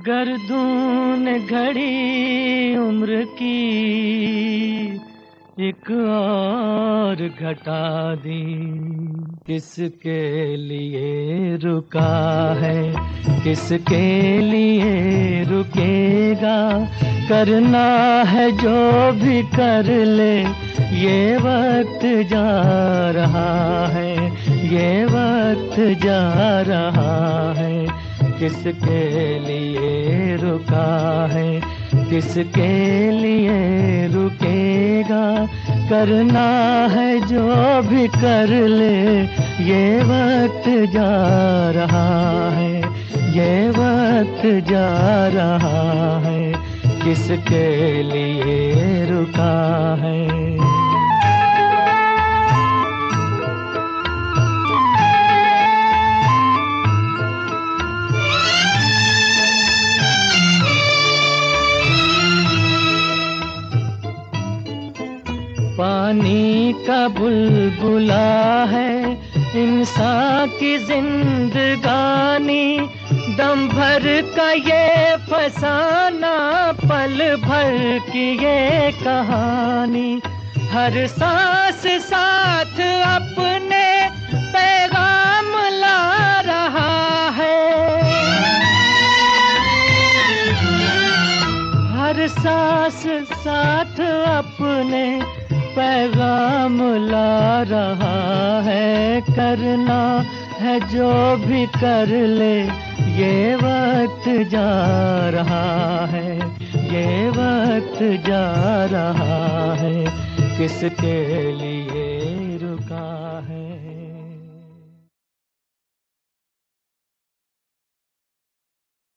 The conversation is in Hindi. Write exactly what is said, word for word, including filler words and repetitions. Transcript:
गर्दून घड़ी उम्र की एक और घटा दी। किसके लिए रुका है, किसके लिए रुकेगा, करना है जो भी कर ले, ये वक्त जा रहा है, ये वक्त जा रहा है। किसके लिए रुका है, किसके लिए रुकेगा, करना है जो भी कर ले, ये वक्त जा रहा है, ये वक्त जा रहा है। किसके लिए रुका है। पानी का बुलबुला है इंसान की जिंदगानी, दम भर का ये फसाना, पल भर की ये कहानी। हर सांस साथ अपने पैगाम ला रहा है, हर सांस साथ अपने पैगाम ला रहा है। करना है जो भी कर ले, ये वक्त जा रहा है, ये वक्त जा रहा है। किसके लिए